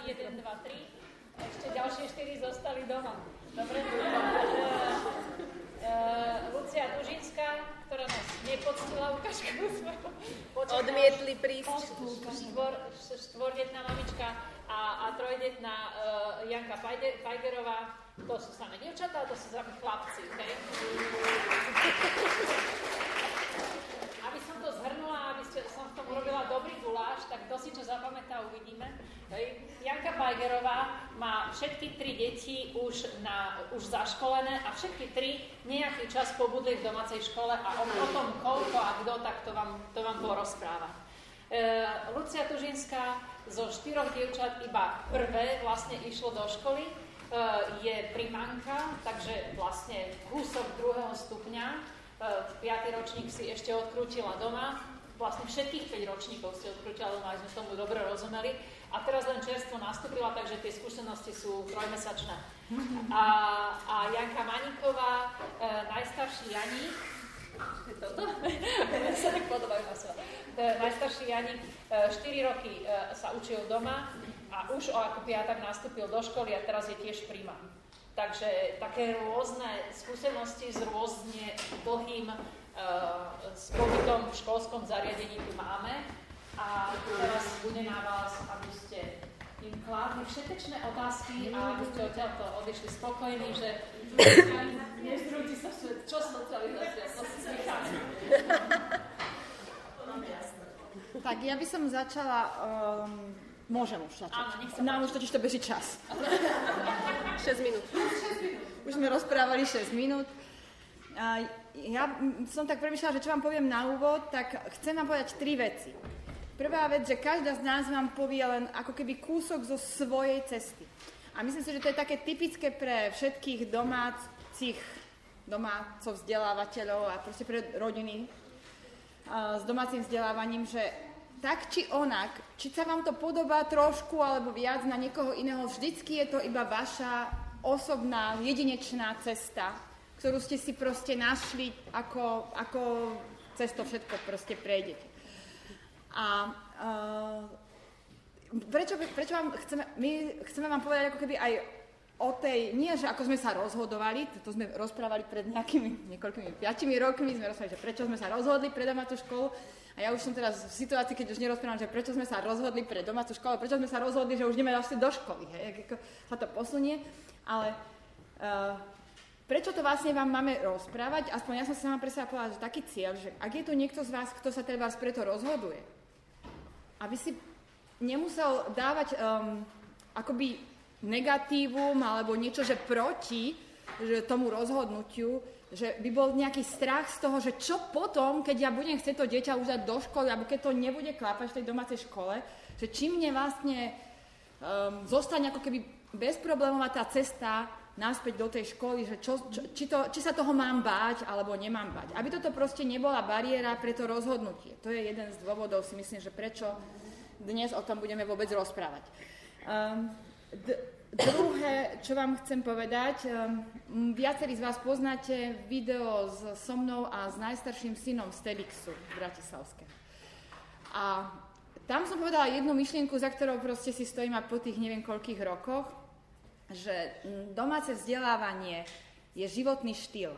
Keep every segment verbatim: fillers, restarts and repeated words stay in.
jeden, dva, tri. Ešte ďalšie štyri zostali doma. Dobre? Uh, Lucia Dužinská, ktorá nás nepoctila ukážku svojho početná. Odmietli prísť. Štvor, štvordetná mamička a, a trojdetná uh, Janka Fajgerová. To sú samé dievčatá, to sú samé chlapci. Okay? Aby som to zhrnula, aby ste, som v tom urobila dobrý guláš, tak kto si čo zapamätá, uvidíme. Hej. Janka Fajgerová má všetky tri deti už, na, už zaškolené a všetky tri nejaký čas pobudli v domácej škole a o, o tom koľko a kto, tak to vám, to vám porozpráva. E, Lucia Tužinská zo štyroch dievčat iba prvé vlastne išlo do školy, e, je primanka, takže vlastne kúsok druhého stupňa, e, piaty ročník si ešte odkrútila doma, vlastne všetkých päť ročníkov si odkrútila doma, aby sme tomu dobre rozumeli. A teraz len čerstvo nastúpila, takže tie skúsenosti sú trojmesačné. A, a Janka Maníková, e, najstarší Janík, toto? sa tak podobajú na seba. E, najstarší Janík, e, štyri roky e, sa učil doma a už o ako piatak nastúpil do školy a teraz je tiež príjma. Takže také rôzne skúsenosti s rôzne dlhým e, s pobytom v školskom zariadení tu máme. A teraz bude na vás, aby ste im kládli všetečné otázky a aby ste odtiaľto odišli spokojní, že nezrúti sa svet. Čo socializácia? To si slycháme. Tak ja by som začala... Um, môžem už začať. Áno, nech sa Nám už totiž to beží čas. šesť minút. Už sme rozprávali šesť minút. Uh, ja som tak premýšľala, že čo vám poviem na úvod, tak chcem vám povedať tri veci. Prvá vec, že každá z nás vám povie len ako keby kúsok zo svojej cesty. A myslím si, že to je také typické pre všetkých domácich, domácov vzdelávateľov a proste pre rodiny uh, s domácim vzdelávaním, že tak či onak, či sa vám to podobá trošku alebo viac na niekoho iného, vždycky je to iba vaša osobná, jedinečná cesta, ktorú ste si proste našli, ako, ako cez to všetko proste prejdete. A uh, prečo, prečo vám chceme, my chceme vám povedať ako keby aj o tej, nie že ako sme sa rozhodovali, to sme rozprávali pred nejakými niekoľkými piatimi rokmi, sme rozprávali, že prečo sme sa rozhodli pre domácu školu a ja už som teraz v situácii, keď už nerozprávam, že prečo sme sa rozhodli pre domácu školu, prečo sme sa rozhodli, že už ideme vlastne do školy, hej, ako sa to posunie, ale uh, prečo to vlastne vám máme rozprávať, aspoň ja som si sama pre seba povedala, že taký cieľ, že ak je tu niekto z vás, kto sa trebárs preto rozhoduje, aby si nemusel dávať um, akoby negatívum alebo niečo, že proti že tomu rozhodnutiu, že by bol nejaký strach z toho, že čo potom, keď ja budem chcieť to dieťa už dať do školy, alebo keď to nebude klapať v tej domácej škole, že či mne vlastne um, zostane ako keby bezproblémová tá cesta naspäť do tej školy, že čo, čo, či, to, či sa toho mám báť, alebo nemám báť. Aby toto proste nebola bariéra pre to rozhodnutie. To je jeden z dôvodov, si myslím, že prečo dnes o tom budeme vôbec rozprávať. Um, d- druhé, čo vám chcem povedať, um, viacerí z vás poznáte video s, so mnou a s najstarším synom z TEDxu bratislavského. A tam som povedala jednu myšlienku, za ktorou proste si stojím a po tých neviem koľkých rokoch, že domáce vzdelávanie je životný štýl.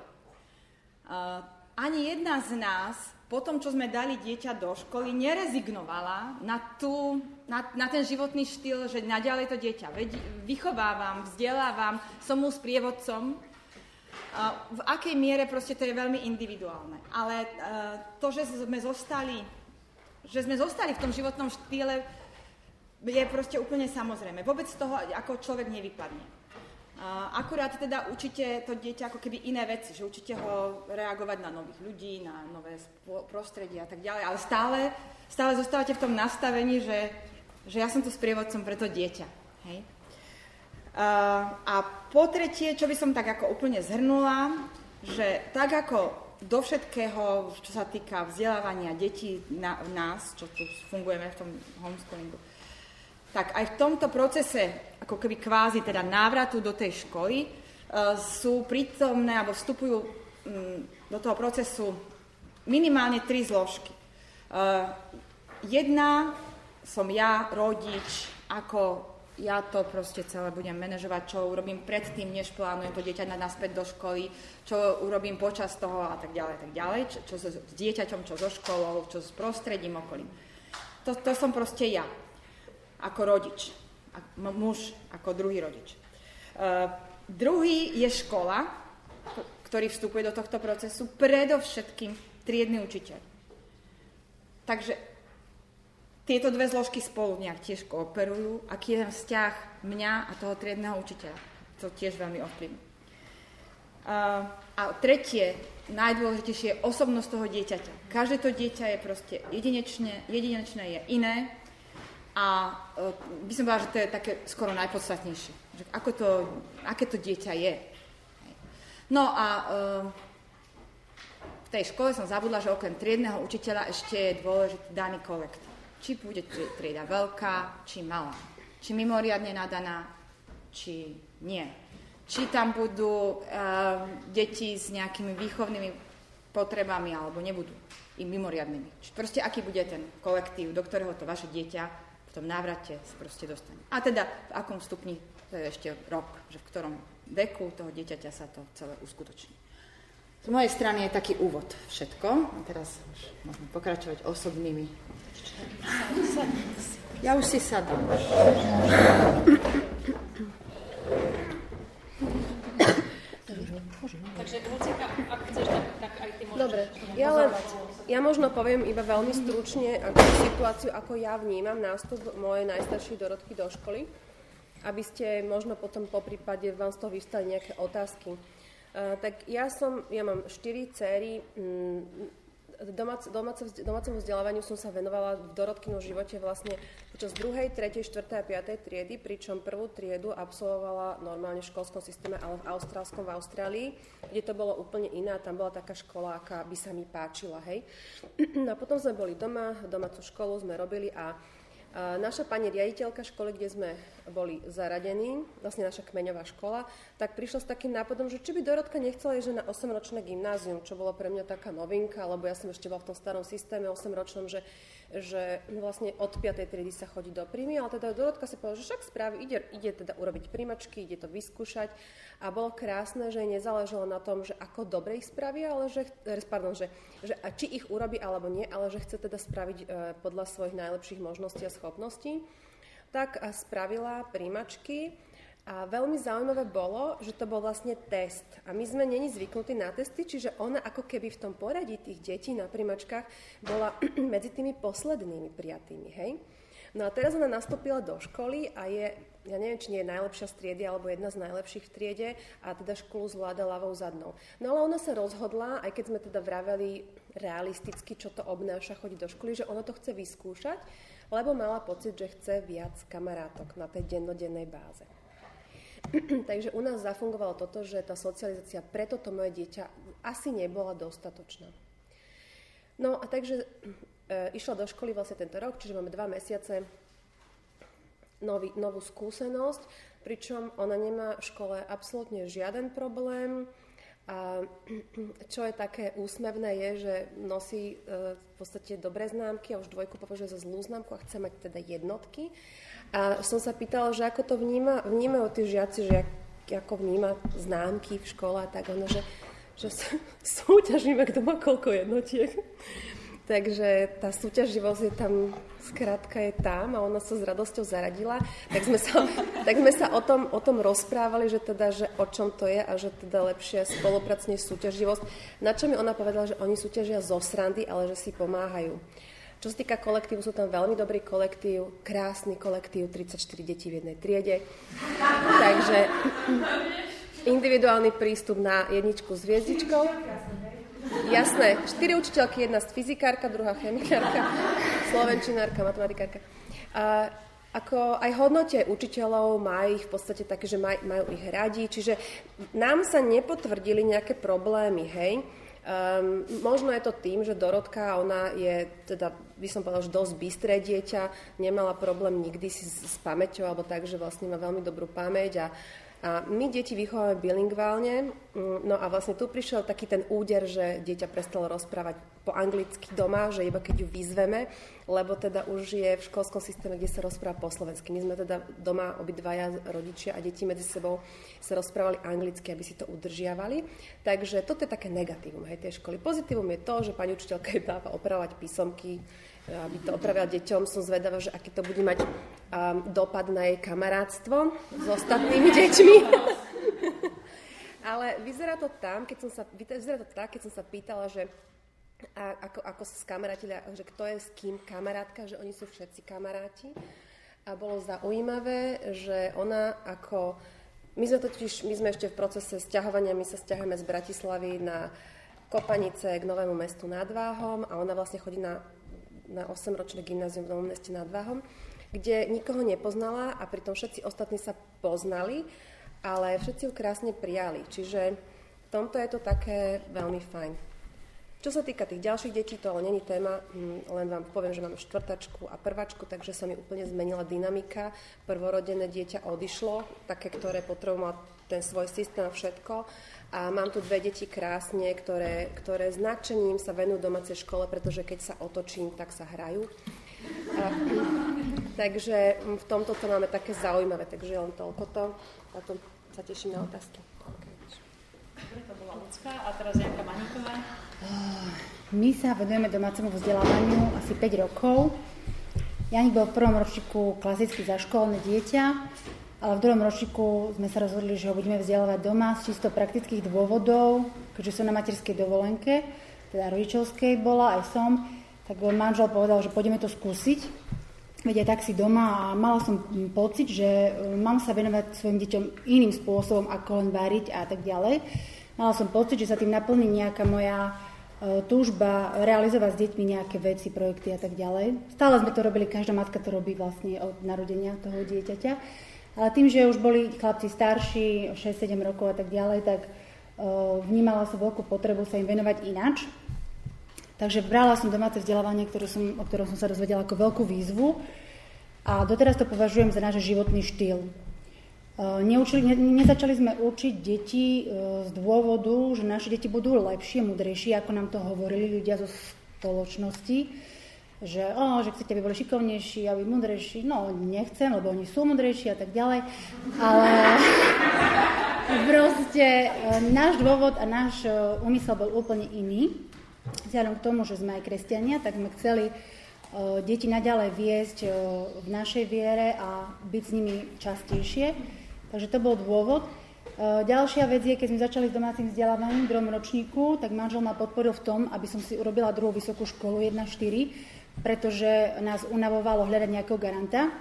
Uh, ani jedna z nás, po tom, čo sme dali dieťa do školy, nerezignovala na, tú, na, na ten životný štýl, že naďalej to dieťa vychovávam, vzdelávam, som mu sprievodcom. Uh, v akej miere proste to je veľmi individuálne. Ale uh, to, že sme zostali, že sme zostali v tom životnom štýle, je proste úplne samozrejme. Vôbec z toho, ako človek nevypadne. Uh, akurát teda učíte to dieťa ako keby iné veci, že učíte ho reagovať na nových ľudí, na nové prostredie a tak ďalej, ale stále, stále zostávate v tom nastavení, že, že ja som tu sprievodcom pre to dieťa. Hej? Uh, a po tretie, čo by som tak ako úplne zhrnula, že tak ako do všetkého, čo sa týka vzdelávania detí na, nás, čo tu fungujeme v tom homeschoolingu, tak aj v tomto procese, ako keby kvázi teda návratu do tej školy, uh, sú prítomné, alebo vstupujú um, do toho procesu minimálne tri zložky. Uh, jedna som ja, rodič, ako ja to proste celé budem manažovať, čo urobím predtým, než plánujem to dieťa naspäť do školy, čo urobím počas toho a tak ďalej, tak ďalej, čo, čo s dieťaťom, čo so školou, čo s prostredím okolím. To, to som proste ja, ako rodič, ako muž, ako druhý rodič. Uh, druhý je škola, ktorý vstupuje do tohto procesu, predovšetkým triedny učiteľ. Takže tieto dve zložky spolu nejak tiež kooperujú, aký je ten vzťah mňa a toho triedneho učiteľa. To tiež veľmi ovplyvní. Uh, a tretie, najdôležitejšie je osobnosť toho dieťaťa. Každé to dieťa je proste jedinečné, jedinečné je iné a uh, by som povedala, že to je také skoro najpodstatnejšie. Že ako to, aké to dieťa je. No a uh, v tej škole som zabudla, že okrem triedneho učiteľa ešte je dôležitý daný kolektív. Či bude trieda veľká, či malá. Či mimoriadne nadaná, či nie. Či tam budú uh, deti s nejakými výchovnými potrebami, alebo nebudú i mimoriadnymi. Či proste aký bude ten kolektív, do ktorého to vaše dieťa v tom návrate sa proste dostane. A teda v akom stupni, to je ešte rok, že v ktorom veku toho dieťaťa sa to celé uskutoční. Z mojej strany je taký úvod všetko. A teraz už môžeme pokračovať osobnými. Ja už si sadám. Takže Lucika, ak chceš, tak, tak aj ty môžeš. Dobre, ja, len, ja možno poviem iba veľmi stručne ako situáciu, ako ja vnímam nástup mojej najstaršej Dorotky do školy, aby ste možno potom po prípade vám z toho vyvstali nejaké otázky. Uh, tak ja som, ja mám štyri céry, mm, Domác, domáce, domácemu vzdelávaniu som sa venovala v Dorotkynom živote vlastne počas druhej, tretej, štvrtej a piatej triedy, pričom prvú triedu absolvovala normálne v školskom systéme, ale v austrálskom, v Austrálii, kde to bolo úplne iné, tam bola taká škola, aká by sa mi páčila, hej. No a potom sme boli doma, domácu školu sme robili a A naša pani riaditeľka školy, kde sme boli zaradení, vlastne naša kmeňová škola, tak prišla s takým nápadom, že či by Dorotka nechcela ísť na osemročné gymnázium, čo bolo pre mňa taká novinka, lebo ja som ešte bola v tom starom systéme osemročnom, že, že vlastne od piatej triedy sa chodí do príjmy, ale teda Dorotka si povedala, že však spraví, ide, ide teda urobiť príjmačky, ide to vyskúšať a bolo krásne, že jej nezáležalo na tom, že ako dobre ich spraví, ale že, pardon, že, že či ich urobí alebo nie, ale že chce teda spraviť e, podľa svojich najlepších možností a schopností, tak spravila príjmačky a veľmi zaujímavé bolo, že to bol vlastne test. A my sme neni zvyknutí na testy, čiže ona ako keby v tom poradí tých detí na príjmačkách bola medzi tými poslednými prijatými, hej? No a teraz ona nastúpila do školy a je, ja neviem, či nie je najlepšia z triedy, alebo jedna z najlepších v triede a teda školu zvláda ľavou zadnou. No ale ona sa rozhodla, aj keď sme teda vraveli realisticky, čo to obnáša chodiť do školy, že ona to chce vyskúšať, lebo mala pocit, že chce viac kamarátok na tej dennodennej báze. Takže u nás zafungovalo toto, že tá socializácia pre toto moje dieťa asi nebola dostatočná. No a takže e, išla do školy vlastne tento rok, čiže máme dva mesiace nový, novú skúsenosť, pričom ona nemá v škole absolútne žiaden problém. A čo je také úsmevné je, že nosí e, v podstate dobré známky a už dvojku považuje za zlú známku a chce mať teda jednotky. A som sa pýtala, že ako to vníma, vnímajú tí žiaci, že jak, ako vníma známky v škole a tak ono, že, že súťažíme, kto má koľko jednotiek. Takže tá súťaživosť je tam, skrátka je tam a ona sa s radosťou zaradila. Tak sme sa, tak sme sa o, tom, o tom rozprávali, že teda, že o čom to je a že teda lepšia spolupráca než súťaživosť. Na čo mi ona povedala, že oni súťažia zo srandy, ale že si pomáhajú. Čo sa týka kolektívu, sú tam veľmi dobrý kolektív, krásny kolektív, tridsaťštyri detí v jednej triede. Takže individuálny prístup na jedničku s hviezdičkou. Jasné, štyri učiteľky, jedna z fyzikárka, druhá chemikárka, slovenčinárka, matematikárka. A ako aj hodnotia učiteľov, majú ich v podstate také, že maj, majú ich radi, čiže nám sa nepotvrdili nejaké problémy, hej. Um, možno je to tým, že Dorotka, ona je, teda by som povedala, že dosť bystré dieťa, nemala problém nikdy si s, s pamäťou, alebo tak, že vlastne má veľmi dobrú pamäť a A my deti vychovávame bilingválne, no a vlastne tu prišiel taký ten úder, že dieťa prestalo rozprávať po anglicky doma, že iba keď ju vyzveme, lebo teda už je v školskom systéme, kde sa rozpráva po slovensky. My sme teda doma obidvaja rodičia a deti medzi sebou sa rozprávali anglicky, aby si to udržiavali. Takže toto je také negatívum, hej, tej školy. Pozitívum je to, že pani učiteľka jej dáva opravovať písomky, aby to opravila deťom. Som zvedavá, že aký to bude mať um, dopad na jej kamarátstvo s ostatnými deťmi. Ale vyzerá to tam, keď som sa, vyzerá to tak, keď som sa pýtala, že a, ako, ako sa skamarátili, že kto je s kým kamarátka, že oni sú všetci kamaráti. A bolo zaujímavé, že ona ako... My sme totiž, my sme ešte v procese sťahovania, my sa sťahujeme z Bratislavy na Kopanice k Novému mestu nad Váhom a ona vlastne chodí na na osemročné gymnázium v Novom Meste nad Váhom, kde nikoho nepoznala a pritom všetci ostatní sa poznali, ale všetci ju krásne prijali. Čiže v tomto je to také veľmi fajn. Čo sa týka tých ďalších detí, to ale není téma, len vám poviem, že mám štvrtačku a prvačku, takže sa mi úplne zmenila dynamika. Prvorodené dieťa odišlo, také, ktoré potrebovalo ten svoj systém a všetko. A mám tu dve deti krásne, ktoré, ktoré značením sa venujú domácej škole, pretože keď sa otočím, tak sa hrajú. A, takže v tomto to máme také zaujímavé, takže len toľko to. A to sa teším na otázky. Dobre, to bola Lucka a teraz Janka Maníková. My sa venujeme domácemu vzdelávaniu asi päť rokov. Janik bol v prvom ročníku klasicky zaškolné dieťa, ale v druhom ročníku sme sa rozhodli, že ho budeme vzdelávať doma z čisto praktických dôvodov, keďže som na materskej dovolenke, teda rodičovskej bola, aj som, tak manžel povedal, že pôjdeme to skúsiť, veď aj tak si doma a mala som pocit, že mám sa venovať svojim deťom iným spôsobom, ako len variť a tak ďalej. Mala som pocit, že sa tým naplní nejaká moja túžba realizovať s deťmi nejaké veci, projekty a tak ďalej. Stále sme to robili, každá matka to robí vlastne od narodenia toho dieťaťa. Ale tým, že už boli chlapci starší, šesť sedem rokov a tak ďalej, tak uh, vnímala som veľkú potrebu sa im venovať ináč. Takže brala som domáce vzdelávanie, ktoré som, o ktorom som sa dozvedela ako veľkú výzvu a doteraz to považujem za náš životný štýl. Uh, neučili, ne, nezačali sme učiť deti uh, z dôvodu, že naše deti budú lepšie, múdrejšie, ako nám to hovorili ľudia zo spoločnosti. Že, oh, že chcete, aby boli šikovnejší, aby múdrejší. No, nechcem, lebo oni sú múdrejší a tak ďalej. Ale proste náš dôvod a náš úmysel bol úplne iný. Vzhľadom k tomu, že sme aj kresťania, tak sme chceli uh, deti naďalej viesť uh, v našej viere a byť s nimi častejšie. Takže to bol dôvod. Uh, ďalšia vec je, keď sme začali s domácim vzdelávaním v druhom ročníku, tak manžel ma podporil v tom, aby som si urobila druhú vysokú školu jedna štyri, pretože nás unavovalo hľadať nejakého garanta.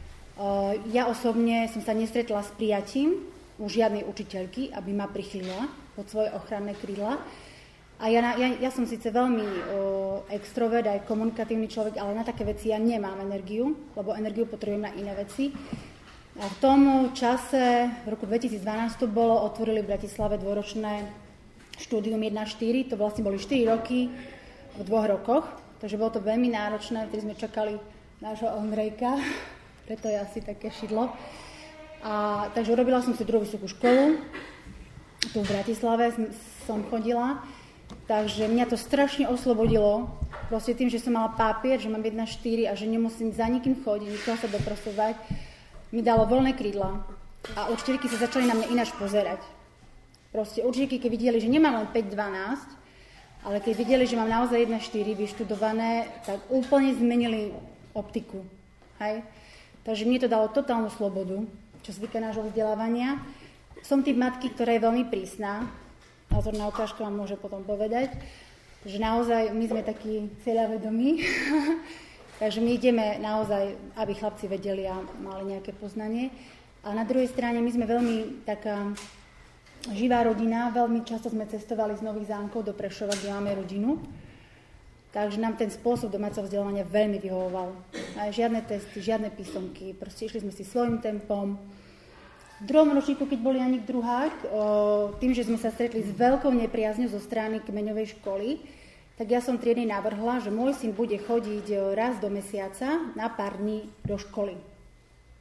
Ja osobne som sa nestretla s prijatím u žiadnej učiteľky, aby ma prichylila pod svoje ochranné krídla. A ja, ja, ja som síce veľmi o, extrovert, aj komunikatívny človek, ale na také veci ja nemám energiu, lebo energiu potrebujem na iné veci. A v tom čase, v roku dvetisícdvanásť to bolo, otvorili v Bratislave dvoročné štúdium jedna štyri, to vlastne boli štyri roky v dvoch rokoch. Takže bolo to veľmi náročné, vtedy sme čakali nášho Ondrejka, preto je asi také šidlo. A, takže urobila som si druhú vysokú školu, tu v Bratislave som chodila, takže mňa to strašne oslobodilo, proste tým, že som mala papier, že mám jedna štyri a že nemusím za nikým chodiť, nikoho sa dopracovať, mi dalo voľné krídla a učiteľky sa začali na mňa ináč pozerať. Proste učiteľky, keď videli, že nemám len päť dvanásť, ale keď videli, že mám naozaj jedna štyri vyštudované, tak úplne zmenili optiku. Hej? Takže mne to dalo totálnu slobodu, čo sa týka nášho vzdelávania. Som typ matky, ktorá je veľmi prísna. Názorná ukážka vám môže potom povedať, že naozaj my sme takí cieľavedomí. Takže my ideme naozaj, aby chlapci vedeli a mali nejaké poznanie. A na druhej strane my sme veľmi taká živá rodina, veľmi často sme cestovali z Nových Zámkov do Prešova, kde máme rodinu. Takže nám ten spôsob domáceho vzdelávania veľmi vyhovoval. Aj žiadne testy, žiadne písomky, proste išli sme si svojím tempom. V druhom ročníku, keď bol Janik druhák, tým, že sme sa stretli s veľkou nepriazňou zo strany kmeňovej školy, tak ja som triednej navrhla, že môj syn bude chodiť raz do mesiaca na pár dní do školy.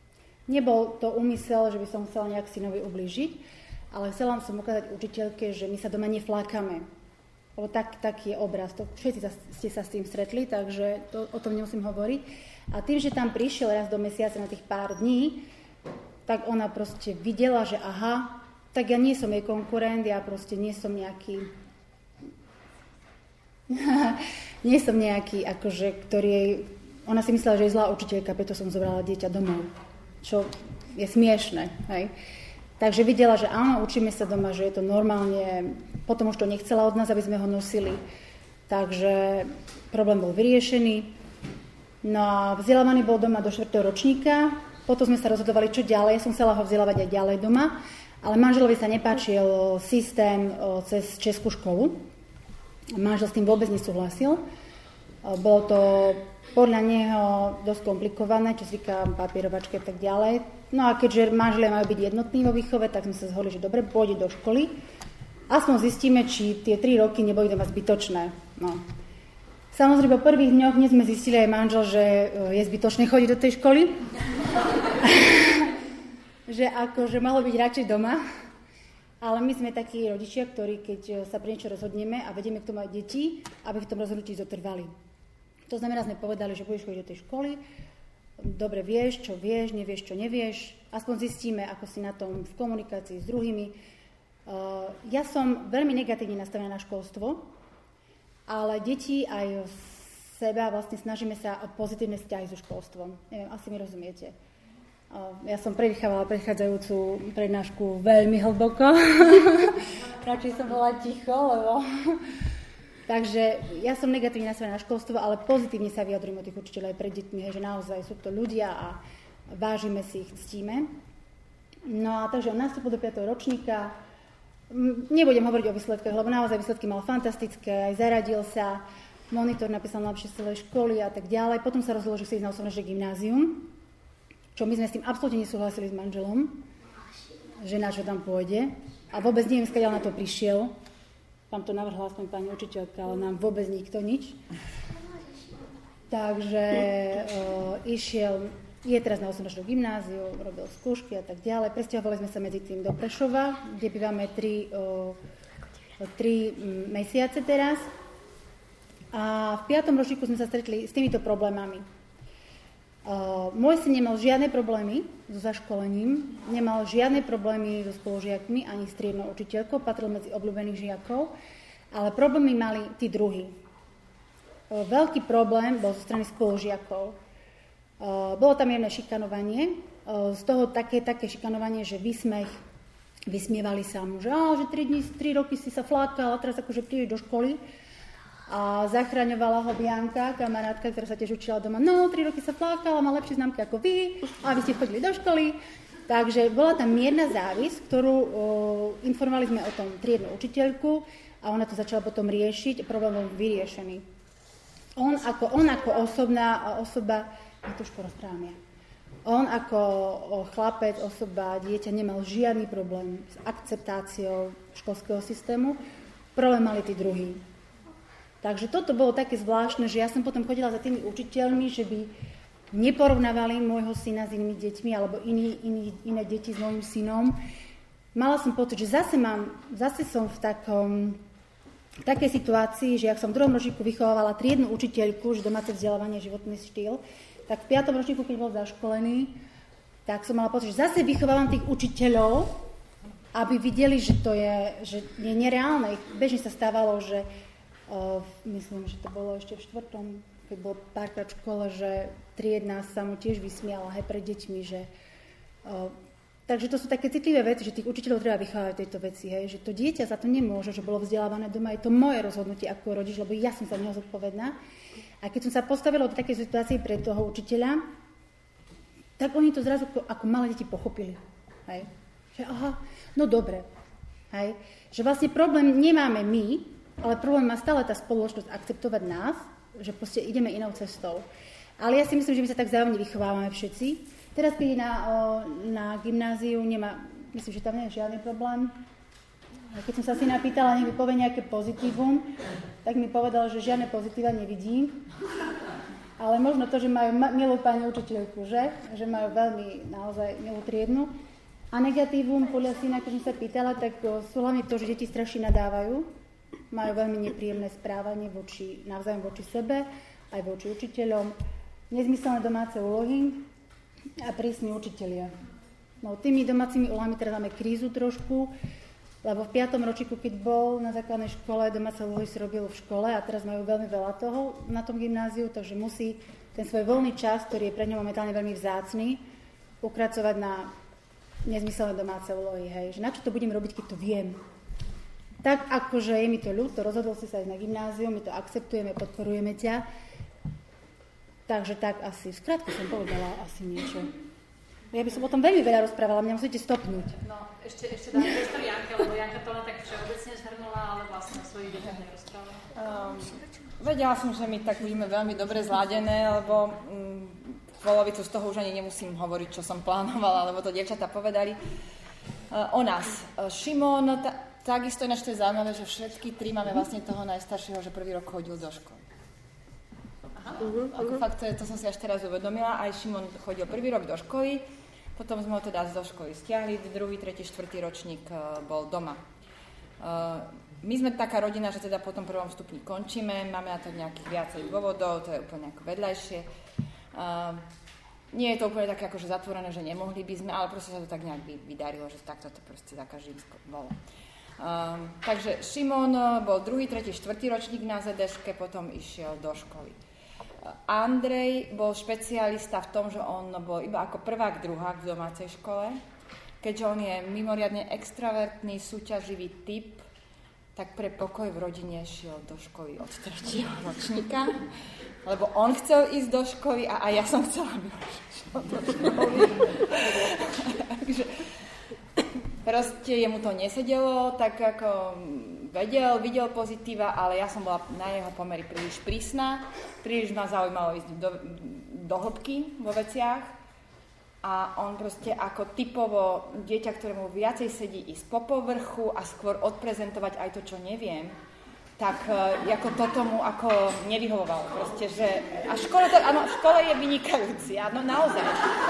Nebol to úmysel, že by som chcela nejak synovi ublížiť, ale chcela som ukázať učiteľke, že my sa doma neflákame. Lebo tak, tak je obraz. To, všetci ste sa s tým stretli, takže to, o tom nemusím hovoriť. A tým, že tam prišiel raz do mesiaca na tých pár dní, tak ona proste videla, že aha, tak ja nie som jej konkurent, ja proste nie som nejaký... nie som nejaký, akože, ktorý jej... Ona si myslela, že je zlá učiteľka, preto som zobrala dieťa domov. Čo je smiešne, hej. Takže videla, že áno, učíme sa doma, že je to normálne, potom už to nechcela od nás, aby sme ho nosili. Takže problém bol vyriešený. No a vzdelávaný bol doma do štvrtého ročníka, potom sme sa rozhodovali, čo ďalej. Ja som chcela ho vzdelávať aj ďalej doma, ale manželovi sa nepáčil systém cez českú školu. Manžel s tým vôbec nesúhlasil. Bolo to podľa neho dosť komplikované, čo sa týka papierovačky a tak ďalej. No a keďže manželia majú byť jednotní vo výchove, tak sme sa zhodli, že dobre, pôjde do školy. Aspoň zistíme, či tie tri roky neboli doma zbytočné. No. Samozrejme, po prvých dňoch dnes sme zistili aj manžel, že je zbytočné chodiť do tej školy. Že akože mohlo byť radšej doma. Ale my sme takí rodičia, ktorí keď sa pre niečo rozhodneme a vedieme k tomu aj deti, aby v tom rozhodnutí zotrvali. To znamená, sme povedali, že budeš chodiť do tej školy, dobre vieš, čo vieš, nevieš, čo nevieš, aspoň zistíme, ako si na tom v komunikácii s druhými. Uh, ja som veľmi negatívne nastavená na školstvo, ale deti aj seba vlastne snažíme sa o pozitívne vzťahy so školstvom. Neviem, asi mi rozumiete. Uh, ja som predýchávala predchádzajúcu prednášku veľmi hlboko. Radšej som bola ticho, lebo... Takže ja som negatívne nastavená na školstvo, ale pozitívne sa vyjadrujem o tých učiteľov aj pred deťmi, že naozaj sú to ľudia a vážime si ich, ctíme. No a takže on nastúpil do piateho ročníka. Nebudem hovoriť o výsledkách, lebo naozaj výsledky mal fantastické, aj zaradil sa, monitor napísal najlepšie z celej školy a tak ďalej. Potom sa rozhodol, že chce ísť na osobné gymnázium, čo my sme s tým absolútne nesúhlasili s manželom, že na čo tam pôjde. A vôbec neviem, skáďal na to prišiel. Tam to navrhla aspoň pani učiteľka, ale nám vôbec nikto nič. Takže uh, išiel, je teraz na osemročnom gymnáziu, robil skúšky a tak ďalej. Presťahovali sme sa medzi tým do Prešova, kde bývame tri, uh, tri mesiace teraz. A v piatom ročníku sme sa stretli s týmito problémami. Uh, môj syn nemal žiadne problémy so zaškolením, nemal žiadne problémy so spolužiakmi ani s triednou učiteľkou, patril medzi obľúbených žiakov, ale problémy mali tí druhí. Uh, veľký problém bol zo strany spolužiakov. Uh, bolo tam jedné šikanovanie, uh, z toho také, také šikanovanie, že vysmech, vysmievali sa mu, že, oh, že tri, dní, tri roky si sa flákal a teraz akože prídeš do školy. A zachraňovala ho Bianka, kamarátka, ktorá sa tiež učila doma. No, tri roky sa flákala, má lepšie známky ako vy, a vy ste chodili do školy. Takže bola tam mierna závisť, ktorú o, informovali sme o tom triednu učiteľku a ona to začala potom riešiť a problém bol vyriešený. On ako, on ako osobná osoba, ja to už porozprávam ja, on ako chlapec, osoba, dieťa nemal žiadny problém s akceptáciou školského systému, problém mali tí druhí. Takže toto bolo také zvláštne, že ja som potom chodila za tými učiteľmi, že by neporovnávali môjho syna s inými deťmi alebo iný, iný, iné deti s môjim synom. Mala som pocit, že zase, mám, zase som v takom, v takej situácii, že ak som v druhom ročníku vychovávala triednu učiteľku, že domáce vzdelávanie, životný štýl, tak v piatom ročníku, keď bol zaškolený, tak som mala pocit, že zase vychovávam tých učiteľov, aby videli, že to je, že je nereálne. Bežne sa stávalo, že Uh, myslím, že to bolo ešte v štvrtom, keď bol párkrát v škole, že triedna sa mu tiež vysmiala aj pred deťmi, že uh, takže to sú také citlivé veci, že tých učiteľov treba vychovávať tejto veci, hej, že to dieťa za to nemôže, že bolo vzdelávané doma, je to moje rozhodnutie ako rodič, lebo ja som za neho zodpovedná. A keď som sa postavila do takej situácii pre toho učiteľa, tak oni to zrazu ako, ako malé deti pochopili, hej, že aha, no dobre, hej, že vlastne problém nemáme my, ale problém má stále tá spoločnosť akceptovať nás, že proste ideme inou cestou. Ale ja si myslím, že my sa tak vzájomne vychovávame všetci. Teraz, keď na, na gymnáziu, nemá, myslím, že tam nie je žiadny problém. A keď som sa si napýtala, nech mi povie nejaké pozitívum, tak mi povedal, že žiadne pozitíva nevidí. Ale možno to, že majú milú pani učiteľku, že? Že majú veľmi naozaj milú triednu. A negatívum, podľa syna, keď som sa pýtala, tak sú hlavne to, že deti strašne nadávajú. Majú veľmi nepríjemné správanie voči, navzájom voči sebe, aj voči učiteľom. Nezmyselné domáce úlohy a prísni učitelia. No, tými domácimi úlohami teraz máme krízu trošku, lebo v piatom ročíku, keď bol na základnej škole, domáce úlohy si robil v škole a teraz majú veľmi veľa toho na tom gymnáziu, takže musí ten svoj voľný čas, ktorý je pre ňa momentálne veľmi vzácny, ukracovať na nezmyselné domáce úlohy. Hej. Že na čo to budem robiť, keď to viem? Tak akože je mi to ľúto, rozhodol si sa ísť na gymnázium, my to akceptujeme, podporujeme ťa. Takže tak asi, skrátko som povedala asi niečo. Ja by som o tom veľmi veľa rozprávala, mňa musíte stopnúť. No, ešte, ešte dám priestor Janke, lebo Janka to len tak všeobecne zhrnula, ale vlastne o svojich deťoch nerozprávala. Um, vedela som, že my tak budeme veľmi dobre zladené, lebo um, polovicu z toho už ani nemusím hovoriť, čo som plánovala, lebo to dievčatá povedali. Uh, o nás. Uh, Šimon, ta, takisto ináč to je zaujímavé, že všetky tri máme vlastne toho najstaršieho, že prvý rok chodil do školy. Uh-huh, ako uh-huh. Fakt, to, to som si až teraz uvedomila. Aj Šimon chodil prvý rok do školy, potom sme ho teda zo školy stiahli, druhý, tretí, štvrtý ročník uh, bol doma. Uh, my sme taká rodina, že teda po tom prvom stupni končíme, máme na to nejakých viacej dôvodov, to je úplne ako vedľajšie. Uh, nie je to úplne také akože zatvorené, že nemohli by sme, ale proste sa to tak nejak vydarilo, že takto to proste za každým bolo. Uh, takže Šimon bol druhý, tretí, štvrtý ročník na zet dé-ške, potom išiel do školy. Andrej bol špecialista v tom, že on bol iba ako prvák, druhák v domácej škole. Keďže on je mimoriadne extravertný, súťaživý typ, tak pre pokoj v rodine šiel do školy od tretieho ročníka, lebo on chcel ísť do školy a aj ja som chcela, aby šiel do školy. Takže proste jemu to nesedelo, tak ako vedel, videl pozitíva, ale ja som bola na jeho pomery príliš prísna, príliš ma zaujímalo ísť do, do hĺbky vo veciach a on proste ako typovo dieťa, ktorému viacej sedí ísť po povrchu a skôr odprezentovať aj to, čo neviem, tak ako toto mu ako nevyhovovalo. Proste, že, a škola to, áno, v škole je vynikajúci, áno, naozaj.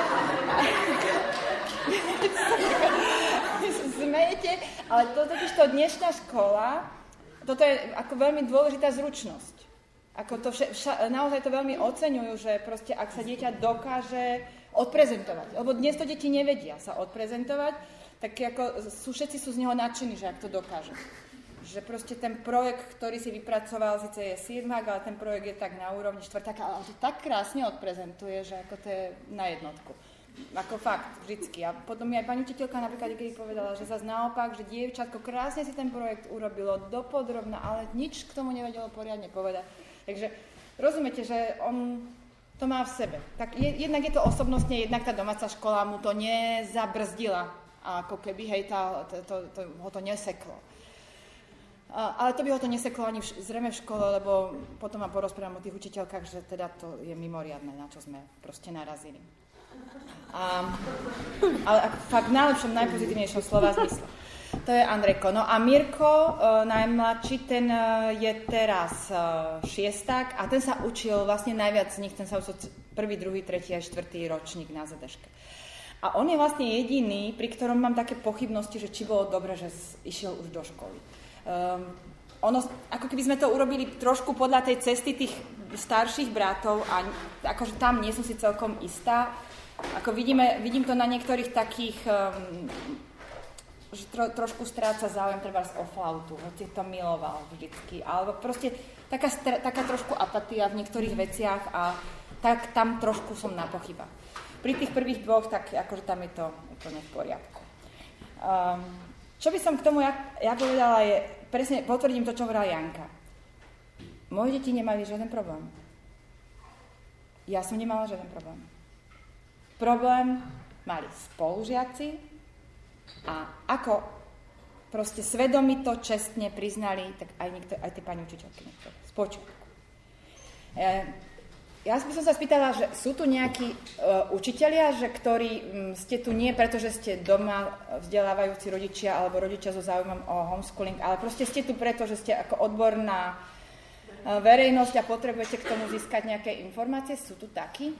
Smejete, ale to totiž to dnešná škola, toto je ako veľmi dôležitá zručnosť. Ako to vše, vša, naozaj to veľmi oceňujú, že proste ak sa dieťa dokáže odprezentovať, lebo dnes to deti nevedia sa odprezentovať, tak ako sú, všetci sú z neho nadšení, že ak to dokáže. Že proste ten projekt, ktorý si vypracoval, síce je siedmák, ale ten projekt je tak na úrovni štvrtáka, ale to tak krásne odprezentuje, že ako to je na jednotku. Ako fakt, vždycky. A potom mi aj pani učiteľka napríklad niekedy povedala, že zase naopak, že dievčatko krásne si ten projekt urobilo dopodrobna, ale nič k tomu nevedelo poriadne povedať. Takže rozumiete, že on to má v sebe. Tak je, jednak je to osobnostne, jednak tá domáca škola mu to nezabrzdila. Ako keby, hej, tá, to, to, to, ho to neseklo. A, ale to by ho to neseklo ani v, zrejme v škole, lebo potom vám porozprávam o tých učiteľkách, že teda to je mimoriadne, na čo sme proste narazili. A, ale fakt v najlepšom, najpozitívnejšom slova zmysle. To je Andrejko. No a Mirko, e, najmladší, ten e, je teraz e, šiesták a ten sa učil vlastne najviac z nich, ten sa učil prvý, druhý, tretí a štvrtý ročník na zet dé-ške. A on je vlastne jediný, pri ktorom mám také pochybnosti, že či bolo dobre, že išiel už do školy. Um, ono, ako keby sme to urobili trošku podľa tej cesty tých starších bratov a akože tam nie som si celkom istá. Ako vidíme, vidím to na niektorých takých, um, že tro, trošku stráca záujem trebárs o flautu, hoci to miloval vždycky, alebo proste taká, taká trošku apatia v niektorých veciach a tak tam trošku som na pochybách. Pri tých prvých dvoch, tak akože tam je to úplne v poriadku. Um, čo by som k tomu ja, ja povedala je, presne potvrdím to, čo hovorila Janka. Moje deti nemali žiaden problém. Ja som nemala žiaden problém. Problém mali spolužiaci a ako proste svedomito, čestne priznali, tak aj, niekto, aj tie pani učiteľky niektoré, z počiatku. E, ja by som sa spýtala, že sú tu nejakí uh, učitelia, že ktorí um, ste tu nie preto, že ste doma vzdelávajúci rodičia alebo rodičia so záujmom o homeschooling, ale proste ste tu preto, že ste ako odborná verejnosť a potrebujete k tomu získať nejaké informácie. Sú tu takí?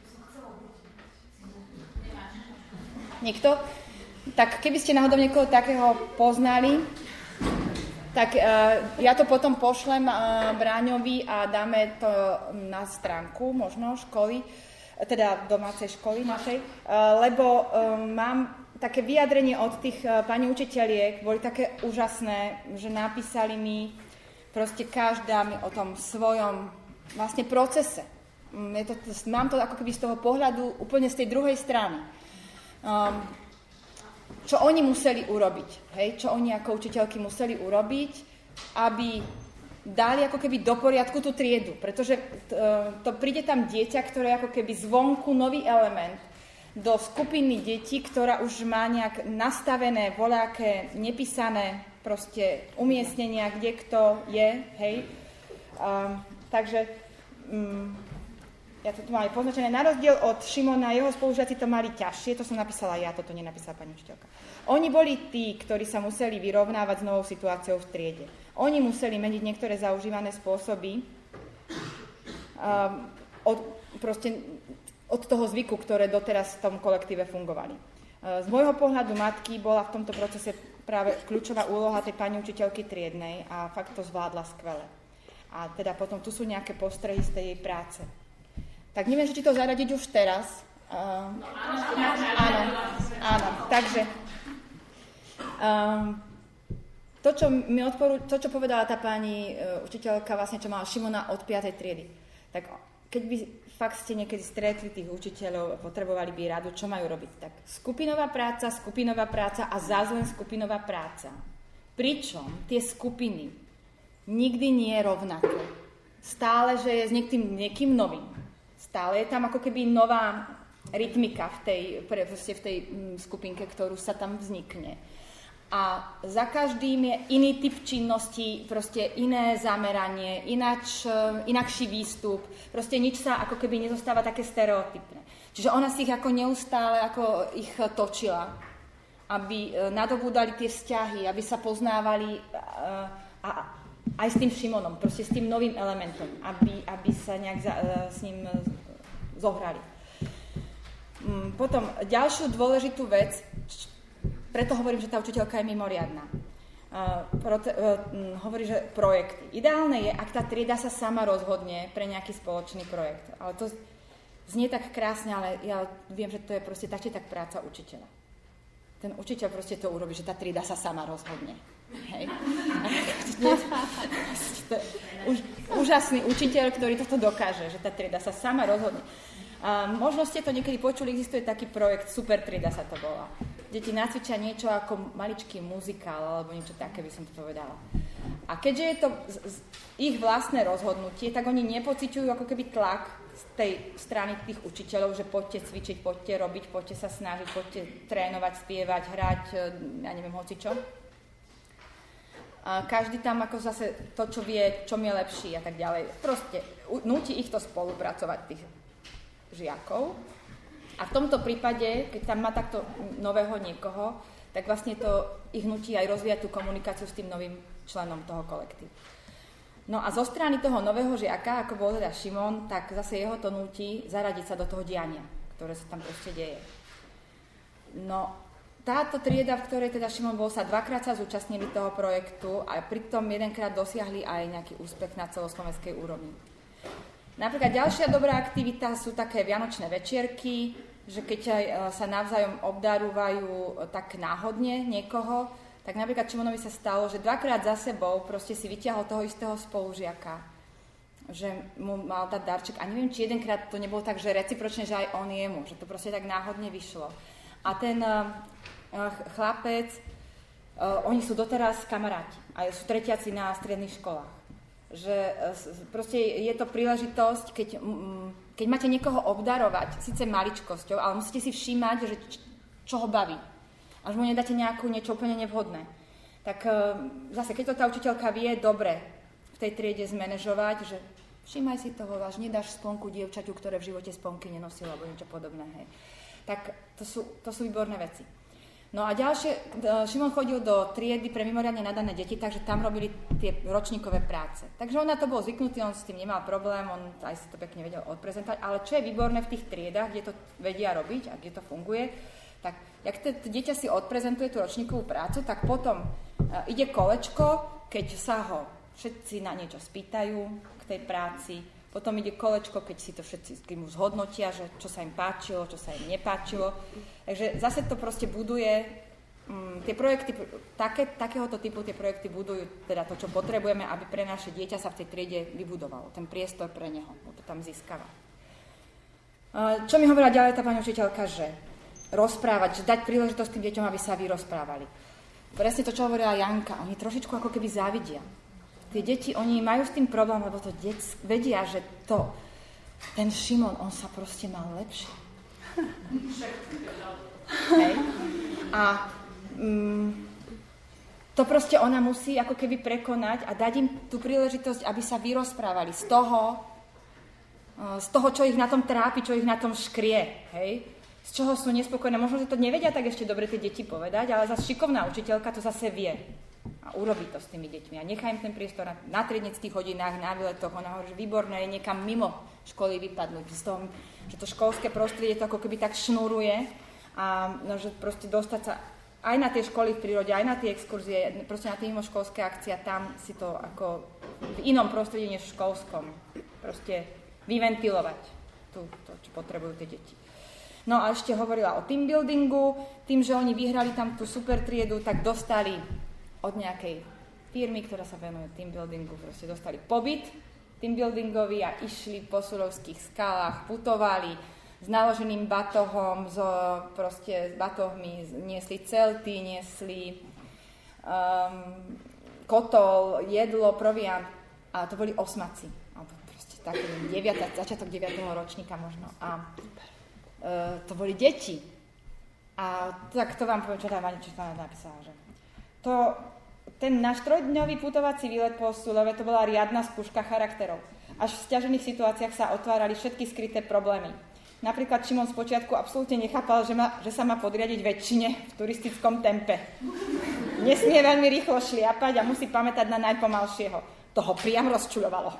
Nikto? Tak keby ste náhodou niekoho takého poznali, tak uh, ja to potom pošlem uh, Bráňovi a dáme to na stránku možno školy, teda domácej školy našej, uh, lebo uh, mám také vyjadrenie od tých uh, pani učiteľiek, boli také úžasné, že napísali mi proste každá mi o tom svojom vlastne procese. Je to, mám to ako keby z toho pohľadu úplne z tej druhej strany. Um, čo oni museli urobiť, hej? Čo oni ako učiteľky museli urobiť, aby dali ako keby do poriadku tú triedu, pretože to, to príde tam dieťa, ktoré ako keby zvonku nový element do skupiny detí, ktorá už má nejak nastavené voľaké nepísané proste umiestnenia, kde kto je, hej. Um, takže um, ja to tu mám aj poznačené. Na rozdiel od Šimona, jeho spolužiaci to mali ťažšie, to som napísala ja, toto nenapísala pani učiteľka. Oni boli tí, ktorí sa museli vyrovnávať s novou situáciou v triede. Oni museli meniť niektoré zaužívané spôsoby um, od, proste, od toho zvyku, ktoré doteraz v tom kolektíve fungovali. Uh, z môjho pohľadu matky bola v tomto procese práve kľúčová úloha tej pani učiteľky triednej a fakt to zvládla skvele. A teda potom tu sú nejaké postrehy z tej jej práce. Tak neviem, že či to zaradiť už teraz. Uh, no, áno, áno, áno. Takže um, to, čo mi odporu, to, čo povedala tá pani uh, učiteľka, vlastne, čo mala Šimona od piatej triedy, tak keď by fakt ste niekedy stretli tých učiteľov, potrebovali by radu, čo majú robiť, tak skupinová práca, skupinová práca a zás len skupinová práca. Pričom tie skupiny nikdy nie je rovnaké. Stále, že je s niekým, niekým novým. Stále je tam ako keby nová rytmika v tej, proste v tej skupinke, ktorú sa tam vznikne. A za každým je iný typ činnosti, proste iné zameranie, ináč, inakší výstup. Proste nič sa ako keby nezostáva také stereotypné. Čiže ona si ich ako neustále ako ich točila, aby nadobúdali tie vzťahy, aby sa poznávali a, aj s tým Šimonom, proste s tým novým elementom, aby, aby sa nejak za, s ním zohrali. Potom ďalšiu dôležitú vec, preto hovorím, že tá učiteľka je mimoriadna. Uh, prote, uh, hovorí, že projekty. Ideálne je, ak tá trieda sa sama rozhodne pre nejaký spoločný projekt. Ale to znie tak krásne, ale ja viem, že to je proste tak či tak práca učiteľa. Ten učiteľ proste to urobí, že tá trieda sa sama rozhodne. Hej. Už, úžasný učiteľ, ktorý toto dokáže, že tá trieda sa sama rozhodne. Uh, možno ste to niekedy počuli, existuje taký projekt, Super trieda sa to volá. Deti nacvičia niečo ako maličký muzikál, alebo niečo také, by som to povedala. A keďže je to z, z, ich vlastné rozhodnutie, tak oni nepociťujú ako keby tlak z tej strany tých učiteľov, že poďte cvičiť, poďte robiť, poďte sa snažiť, poďte trénovať, spievať, hrať, ja neviem, hocičo. A každý tam ako zase to, čo vie, čo je lepší a tak ďalej. Proste núti ich to spolupracovať, tých žiakov. A v tomto prípade, keď tam má takto nového niekoho, tak vlastne to ich nutí aj rozvíjať tú komunikáciu s tým novým členom toho kolektívu. No a zo strany toho nového žiaka, ako bol teda Šimon, tak zase jeho to nutí zaradiť sa do toho diania, ktoré sa tam proste deje. No, táto trieda, v ktorej teda Šimon bol, sa dvakrát sa zúčastnili toho projektu a pritom jedenkrát dosiahli aj nejaký úspech na celoslovenskej úrovni. Napríklad ďalšia dobrá aktivita sú také vianočné večierky, že keď aj sa navzájom obdarúvajú tak náhodne niekoho, tak napríklad Šimonovi sa stalo, že dvakrát za sebou proste si vyťahol toho istého spolužiaka, že mu mal dať darček a neviem, či jedenkrát to nebolo tak, že recipročne, že aj on jemu, že to proste tak náhodne vyšlo. A ten uh, chlapec, uh, oni sú doteraz kamaráti a sú tretiaci na stredných školách. Že proste je to príležitosť, keď, keď máte niekoho obdarovať, síce maličkosťou, ale musíte si všímať, že čo ho baví. Až mu nedáte nejakú niečo úplne nevhodné. Tak zase, keď to tá učiteľka vie dobre v tej triede zmanéžovať, že všímaj si toho, až nedáš sponku dievčaťu, ktoré v živote sponky nenosilo, alebo niečo podobné. Hej. Tak to sú, to sú výborné veci. No a ďalšie, Šimon chodil do triedy pre mimoriadne nadané deti, takže tam robili tie ročníkové práce. Takže on na to bol zvyknutý, on s tým nemal problém, on aj si to pekne vedel odprezentovať, ale čo je výborné v tých triedách, kde to vedia robiť a kde to funguje, tak jak to dieťa si odprezentuje tú ročníkovú prácu, tak potom uh, ide kolečko, keď sa ho všetci na niečo spýtajú k tej práci, potom ide kolečko, keď si to všetci mu zhodnotia, že čo sa im páčilo, čo sa im nepáčilo. Takže zase to proste buduje, um, tie projekty, také, takéhoto typu tie projekty budujú teda to, čo potrebujeme, aby pre naše dieťa sa v tej triede vybudovalo, ten priestor pre neho, to tam získava. Uh, čo mi hovorila ďalej tá pani učiteľka, že rozprávať, že dať príležitosť tým deťom, aby sa vyrozprávali. Presne to, čo hovorila Janka, oni trošičku ako keby závidia. Tie deti, oni majú s tým problém, lebo to deti vedia, že to, ten Šimon, on sa proste mal lepšie. Hej. A mm, to proste ona musí ako keby prekonať a dať im tú príležitosť, aby sa vyrozprávali z toho, z toho, čo ich na tom trápi, čo ich na tom škrie, hej. Z čoho sú nespokojné. Možno, že to nevedia tak ešte dobre tie deti povedať, ale zase šikovná učiteľka to zase vie. A urobí to s tými deťmi. A nechá im ten priestor na, na triednických hodinách, na výletoch. Ona hovorí, že výborné je niekam mimo školy vypadnúť. Z toho, že to školské prostredie to ako keby tak šnuruje. A no, že proste dostať sa aj na tie školy v prírode, aj na tie exkurzie, proste na tie mimoškolské akcie. Tam si to ako v inom prostredí než v školskom proste vyventilovať. Tu, to, čo potrebujú tie deti. No a ešte hovorila o team buildingu. Tým, že oni vyhrali tam tú super triedu, tak dostali od nejakej firmy, ktorá sa venuje team buildingu, proste dostali pobyt team buildingový a išli po Surovských skalách, putovali s naloženým batohom, so, proste s batohmi, niesli celty, niesli um, kotol, jedlo, proviant a to boli osmaci. Alebo proste taký deviata, začiatok deviateho ročníka možno. A uh, to boli deti. A tak to vám poviem, čo tam Vani, čo tam napísala, že to, ten náš trojdňový putovací výlet po Sulove, to bola riadna skúška charakterov. Až v sťažených situáciách sa otvárali všetky skryté problémy. Napríklad Šimon spočiatku absolútne nechápal, že, ma, že sa má podriadiť väčšine v turistickom tempe. Nesmie veľmi rýchlo šliapať a musí pamätať na najpomalšieho. To ho priam rozčuľovalo.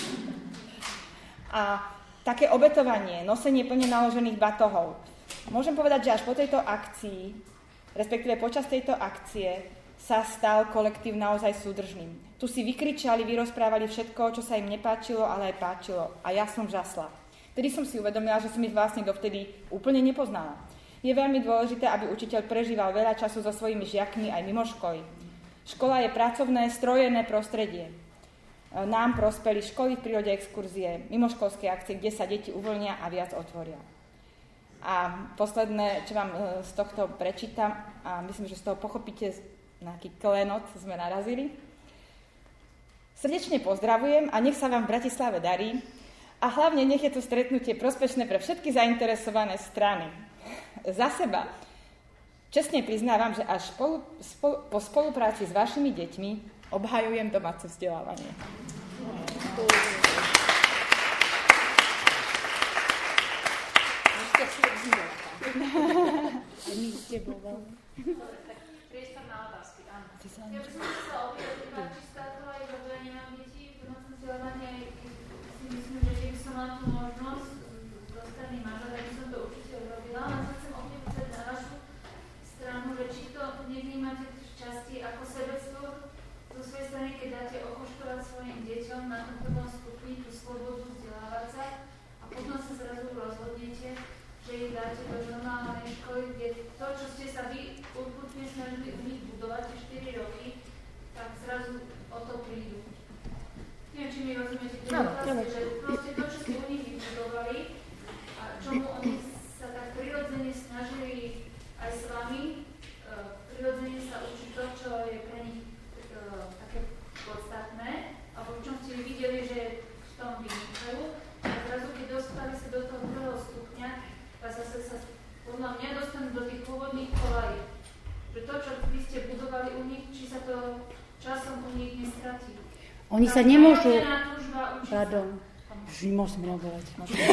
A také obetovanie, nosenie plne naložených batohov. Môžem povedať, že až po tejto akcii, respektíve počas tejto akcie, sa stal kolektív naozaj súdržným. Tu si vykričali, vyrozprávali všetko, čo sa im nepáčilo, ale aj páčilo. A ja som žasla. Vtedy som si uvedomila, že som ich vlastne dovtedy úplne nepoznala. Je veľmi dôležité, aby učiteľ prežíval veľa času so svojimi žiakmi aj mimo školy. Škola je pracovné, strojené prostredie. Nám prospeli školy v prírode, exkurzie, mimoškolské akcie, kde sa deti uvoľnia a viac otvoria. A posledné, čo vám z tohto prečítam, a myslím, že z toho pochopíte, na aký klenot sme narazili. Srdečne pozdravujem a nech sa vám v Bratislave darí a hlavne nech je to stretnutie prospešné pre všetky zainteresované strany. Za seba čestne priznávam, že až spolu, spolu, po spolupráci s vašimi deťmi obhajujem domáce vzdelávanie. Môžete si obzývať. My s tebou veľmi. Priestor na otázky, áno. Ja by som chcela opýtať, páči sa to aj preto ja nemám deti v domácom vzdelávaní, si myslím, že keby som mala tú možnosť zo strany manžela, aby som to určite urobila, ale sa chcem opýtať na vašu stranu, že či to nevnímate v časti ako sebectvo zo svojej strany, keď dáte okoštovať svojim deťom na tom prvom stupni tú slobodu vzdelávať sa a potom sa zrazu rozhodnete, že ich dáte do normálnej školy, kde to, čo ste sa vy urputne snažili u nich budovať štyri roky, tak zrazu o to prídu. Neviem, či mi rozumiete tie otázky, že proste to, čo ste u nich vybudovali a čomu oni sa tak prirodzene snažili aj s vami, prirodzene sa učiť to, čo je pre nich také podstatné, alebo v čom ste videli, že v tom vynikajú. A zrazu, keď dostali sa do toho prvého stupňa, a zase sa podľa mňa dostanú do tých pôvodných kolají. Že to, čo vy ste budovali u nich, či sa to časom u nich nestratí. Oni sa nemôžu... Pardon. Už môžem reagovať.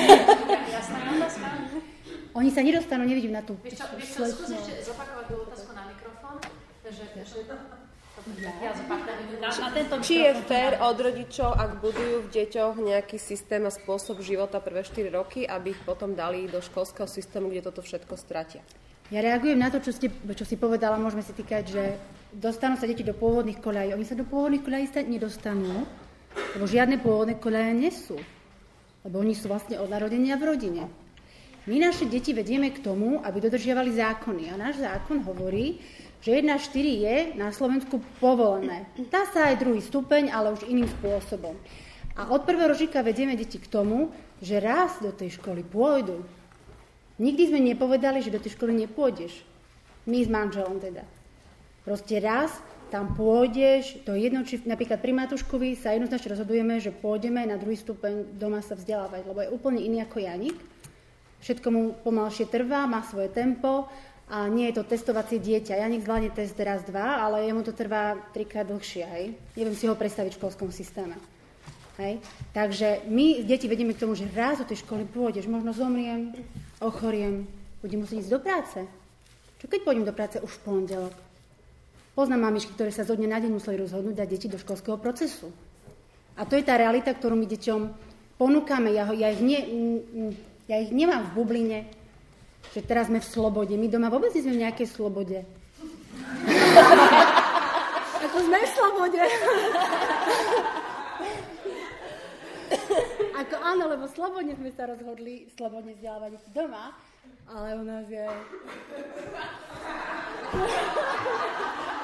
Jasná otázka. Oni sa nedostanú, nevidím na tú... Vieš čo, vieš čo, skús ešte zopakovať tú otázku Na, na tento Či je fér od rodičov, ak budujú v deťoch nejaký systém a spôsob života prvé štyri roky, aby ich potom dali do školského systému, kde toto všetko stratia? Ja reagujem na to, čo, ste, čo si povedala, môžeme si týkať, že dostanú sa deti do pôvodných koľají. Oni sa do pôvodných koľají nedostanú, lebo žiadne pôvodné koľaje nie sú. Lebo oni sú vlastne od narodenia v rodine. My naše deti vedieme k tomu, aby dodržiavali zákony. A náš zákon hovorí, že jedna štyri je na Slovensku povolené. Dá sa aj druhý stupeň, ale už iným spôsobom. A od prvého ročníka vedieme deti k tomu, že raz do tej školy pôjdu. Nikdy sme nepovedali, že do tej školy nepôjdeš. My s manželom teda. Proste raz tam pôjdeš, to je jedno, či napríklad pri Matúškovi sa jednoznačne rozhodujeme, že pôjdeme na druhý stupeň doma sa vzdelávať, lebo je úplne iný ako Janik. Všetko mu pomalšie trvá, má svoje tempo a nie je to testovacie dieťa. Janik zvládne test raz, dva, ale jemu to trvá trikrát dlhšie, hej. Neviem si ho predstaviť v školskom systéme. Hej. Takže my deti vedieme k tomu, že raz do tej školy pôjdeš, možno zomriem, ochoriem, budem musieť ísť do práce. Čo keď pôjdem do práce už v pondelok? Poznám mamičky, ktoré sa zo dňa na deň museli rozhodnúť dať deti do školského procesu. A to je tá realita, ktorú my deťom ponúkame. Ja, ho, ja, ich, ne, ja ich nemám v bubline, že teraz sme v slobode. My doma vôbec nie sme v nejakej slobode. Ako sme v slobode. Ako áno, lebo slobodne sme sa rozhodli slobodne vzdelávať deti doma, ale u nás je...